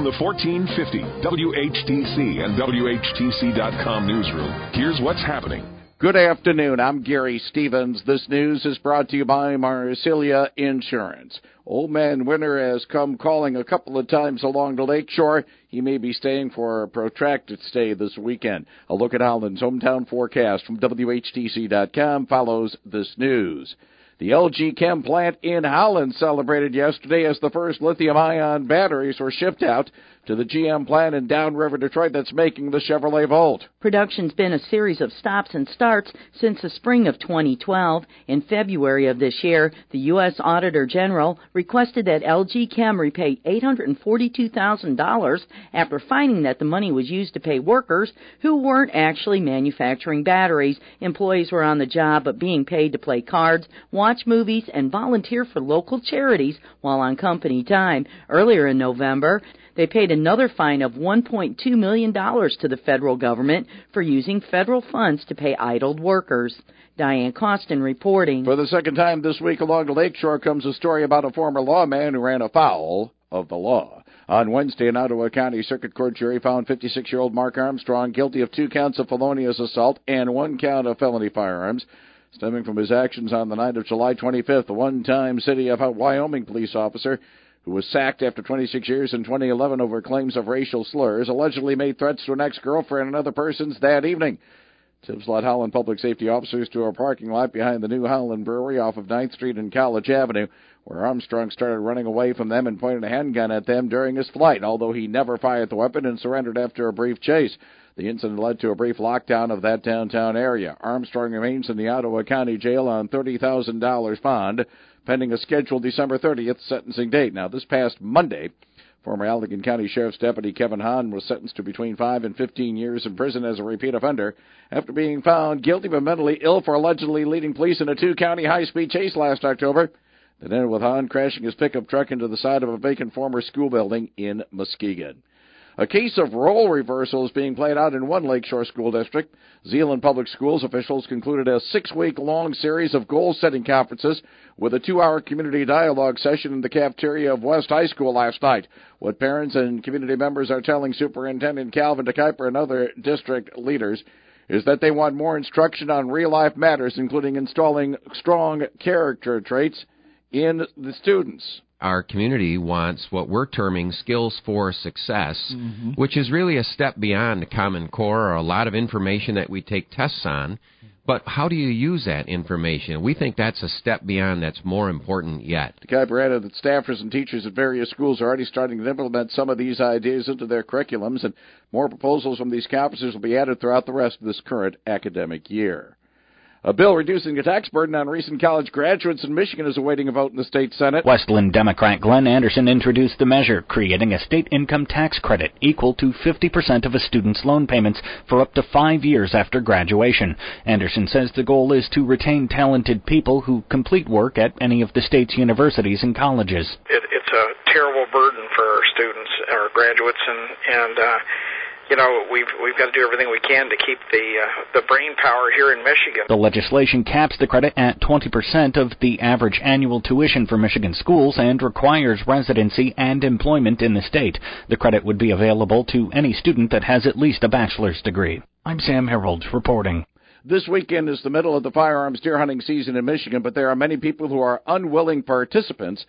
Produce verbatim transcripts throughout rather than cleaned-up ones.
From the fourteen fifty W H T C and W H T C dot com newsroom, here's what's happening. Good afternoon. I'm Gary Stevens. This news is brought to you by Marsilia Insurance. Old Man Winter has come calling a couple of times along the lakeshore. He may be staying for a protracted stay this weekend. A look at Holland's hometown forecast from W H T C dot com follows this news. The L G Chem plant in Holland celebrated yesterday as the first lithium-ion batteries were shipped out to the G M plant in Downriver, Detroit that's making the Chevrolet Volt. Production's been a series of stops and starts since the spring of twenty twelve. In February of this year, the U S Auditor General requested that L G Chem repay eight hundred forty-two thousand dollars after finding that the money was used to pay workers who weren't actually manufacturing batteries. Employees were on the job but being paid to play cards, watch movies, and volunteer for local charities while on company time. Earlier in November, they paid another fine of one point two million dollars to the federal government for using federal funds to pay idled workers. Diane Costin reporting. For the second time this week along the lakeshore comes a story about a former lawman who ran afoul of the law. On Wednesday, an Ottawa County Circuit Court jury found fifty-six-year-old Mark Armstrong guilty of two counts of felonious assault and one count of felony firearms, stemming from his actions on the night of July twenty-fifth. The one-time City of Wyoming police officer who was sacked after twenty-six years in twenty eleven over claims of racial slurs, allegedly made threats to an ex-girlfriend and other persons that evening. Tips led Holland public safety officers to a parking lot behind the New Holland Brewery off of ninth Street and College Avenue, where Armstrong started running away from them and pointed a handgun at them during his flight, although he never fired the weapon and surrendered after a brief chase. The incident led to a brief lockdown of that downtown area. Armstrong remains in the Ottawa County Jail on thirty thousand dollars bond, pending a scheduled December thirtieth sentencing date. Now, this past Monday, former Allegan County Sheriff's Deputy Kevin Hahn was sentenced to between five and fifteen years in prison as a repeat offender after being found guilty but mentally ill for allegedly leading police in a two-county high-speed chase last October that ended with Hahn crashing his pickup truck into the side of a vacant former school building in Muskegon. A case of role reversal is being played out in one Lakeshore school district. Zeeland Public Schools officials concluded a six-week-long series of goal-setting conferences with a two-hour community dialogue session in the cafeteria of West High School last night. What parents and community members are telling Superintendent Calvin DeKuyper and other district leaders is that they want more instruction on real-life matters, including installing strong character traits in the students. Our community wants what we're terming skills for success, mm-hmm. which is really a step beyond the Common Core or a lot of information that we take tests on. But how do you use that information? We think that's a step beyond that's more important yet. DeKuyper added that staffers and teachers at various schools are already starting to implement some of these ideas into their curriculums, and more proposals from these conferences will be added throughout the rest of this current academic year. A bill reducing the tax burden on recent college graduates in Michigan is awaiting a vote in the state Senate. Westland Democrat Glenn Anderson introduced the measure, creating a state income tax credit equal to fifty percent of a student's loan payments for up to five years after graduation. Anderson says the goal is to retain talented people who complete work at any of the state's universities and colleges. It, it's a terrible burden for our students, our graduates, and, and uh, you know, we've we've got to do everything we can to keep the uh, the brain power here in Michigan. The legislation caps the credit at twenty percent of the average annual tuition for Michigan schools and requires residency and employment in the state. The credit would be available to any student that has at least a bachelor's degree. I'm Sam Harold reporting. This weekend is the middle of the firearms deer hunting season in Michigan, but there are many people who are unwilling participants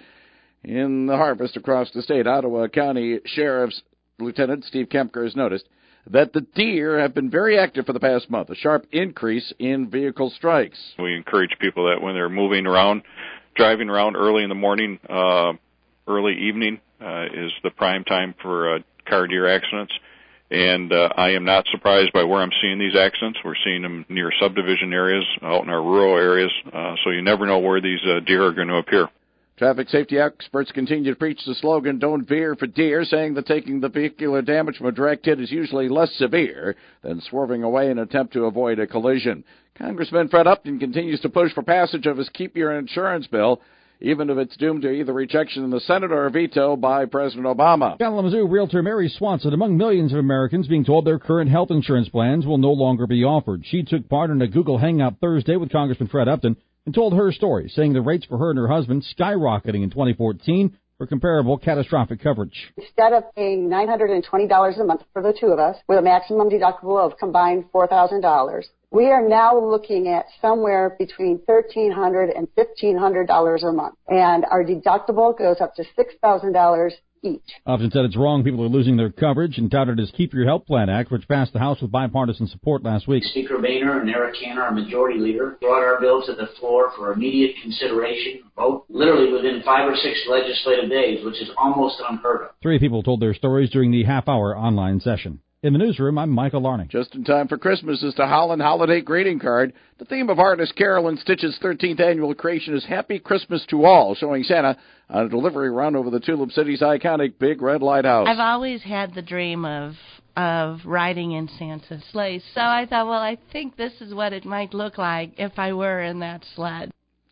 in the harvest across the state. Ottawa County Sheriff's Lieutenant Steve Kempker has noticed that the deer have been very active for the past month, a sharp increase in vehicle strikes. We encourage people that when they're moving around, driving around early in the morning, uh, early evening uh, is the prime time for uh, car deer accidents. And uh, I am not surprised by where I'm seeing these accidents. We're seeing them near subdivision areas, out in our rural areas, uh, so you never know where these uh, deer are going to appear. Traffic safety experts continue to preach the slogan, "Don't veer for deer," saying that taking the vehicular damage from a direct hit is usually less severe than swerving away in an attempt to avoid a collision. Congressman Fred Upton continues to push for passage of his Keep Your Insurance bill, even if it's doomed to either rejection in the Senate or a veto by President Obama. Kalamazoo realtor Mary Swanson, among millions of Americans being told their current health insurance plans will no longer be offered. She took part in a Google Hangout Thursday with Congressman Fred Upton and told her story, saying the rates for her and her husband skyrocketing in twenty fourteen for comparable catastrophic coverage. Instead of paying nine hundred twenty dollars a month for the two of us, with a maximum deductible of combined four thousand dollars, we are now looking at somewhere between thirteen hundred dollars and fifteen hundred dollars a month. And our deductible goes up to six thousand dollars each. Upton said it's wrong people are losing their coverage and touted his Keep Your Health Plan Act, which passed the House with bipartisan support last week. Speaker Boehner and Eric Cantor, our majority leader, brought our bill to the floor for immediate consideration, vote literally within five or six legislative days, which is almost unheard of. Three people told their stories during the half-hour online session. In the newsroom, I'm Michael Larney. Just in time for Christmas is the Holland Holiday Greeting Card. The theme of artist Carolyn Stitch's thirteenth annual creation is Happy Christmas to All, showing Santa on a delivery run over the Tulip City's iconic Big Red Lighthouse. I've always had the dream of of riding in Santa's sleigh, so I thought, well, I think this is what it might look like if I were in that sled.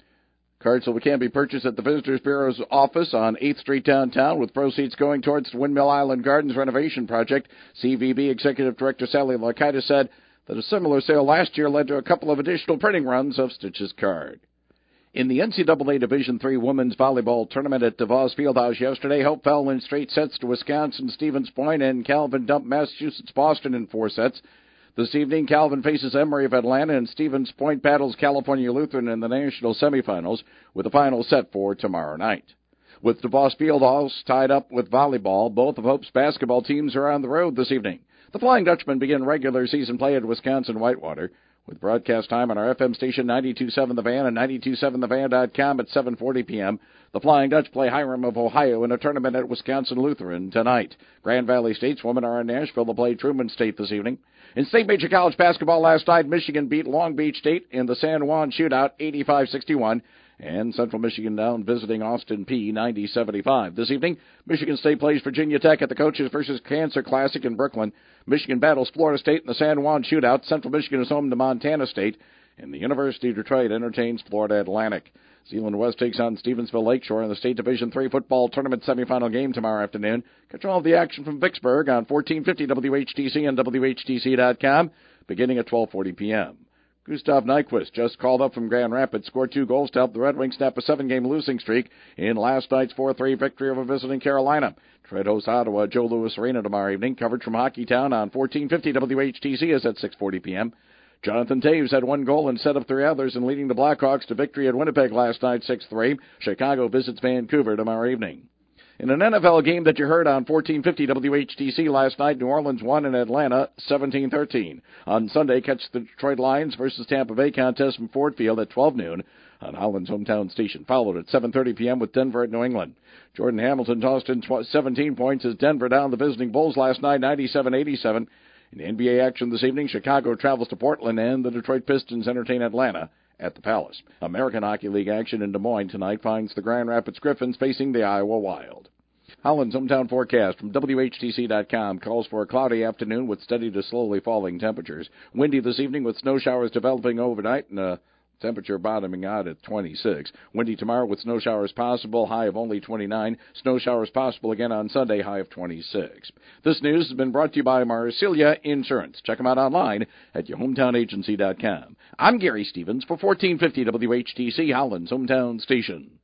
Cards can be purchased at the Visitors Bureau's office on eighth Street downtown, with proceeds going towards the Windmill Island Gardens renovation project. C V B Executive Director Sally Lakaitis said that a similar sale last year led to a couple of additional printing runs of Stitch's card. In the N C double A Division three Women's Volleyball Tournament at DeVos Fieldhouse yesterday, Hope fell in straight sets to Wisconsin Stevens Point, and Calvin dumped Massachusetts Boston in four sets. This evening, Calvin faces Emory of Atlanta, and Stevens Point battles California Lutheran in the national semifinals, with the final set for tomorrow night. With DeVos Fieldhouse tied up with volleyball, both of Hope's basketball teams are on the road this evening. The Flying Dutchmen begin regular season play at Wisconsin Whitewater, with broadcast time on our F M station ninety-two point seven The Van and ninety-two point seven the van dot com at seven forty p.m. The Flying Dutch play Hiram of Ohio in a tournament at Wisconsin Lutheran tonight. Grand Valley Stateswomen are in Nashville to play Truman State this evening. In State Major College basketball last night, Michigan beat Long Beach State in the San Juan shootout eighty-five sixty-one. And Central Michigan down visiting Austin P ninety seventy-five. This evening, Michigan State plays Virginia Tech at the Coaches versus Cancer Classic in Brooklyn. Michigan battles Florida State in the San Juan shootout. Central Michigan is home to Montana State. And the University of Detroit entertains Florida Atlantic. Zeeland West takes on Stevensville Lakeshore in the State Division three football tournament semifinal game tomorrow afternoon. Catch all of the action from Vicksburg on fourteen fifty W H T C and W H T C dot com beginning at twelve forty p.m. Gustav Nyquist just called up from Grand Rapids, scored two goals to help the Red Wings snap a seven-game losing streak in last night's four three victory over visiting Carolina. Detroit hosts Ottawa, Joe Louis Arena tomorrow evening. Coverage from Hockeytown on fourteen fifty W H T C is at six forty p.m. Jonathan Taves had one goal and set up three others in leading the Blackhawks to victory at Winnipeg last night, six three. Chicago visits Vancouver tomorrow evening. In an N F L game that you heard on fourteen fifty W H T C last night, New Orleans won in Atlanta seventeen thirteen. On Sunday, catch the Detroit Lions versus Tampa Bay contest from Ford Field at twelve noon on Holland's hometown station, followed at seven thirty p.m. with Denver at New England. Jordan Hamilton tossed in seventeen points as Denver downed the visiting Bulls last night ninety-seven eighty-seven. In N B A action this evening, Chicago travels to Portland, and the Detroit Pistons entertain Atlanta at the Palace. American Hockey League action in Des Moines tonight finds the Grand Rapids Griffins facing the Iowa Wild. Holland's hometown forecast from W H T C dot com calls for a cloudy afternoon with steady to slowly falling temperatures. Windy this evening with snow showers developing overnight and a temperature bottoming out at twenty-six. Windy tomorrow with snow showers possible, high of only twenty-nine. Snow showers possible again on Sunday, high of twenty-six. This news has been brought to you by Marsilia Insurance. Check them out online at your hometown agency dot com. I'm Gary Stevens for fourteen fifty W H T C, Holland's hometown station.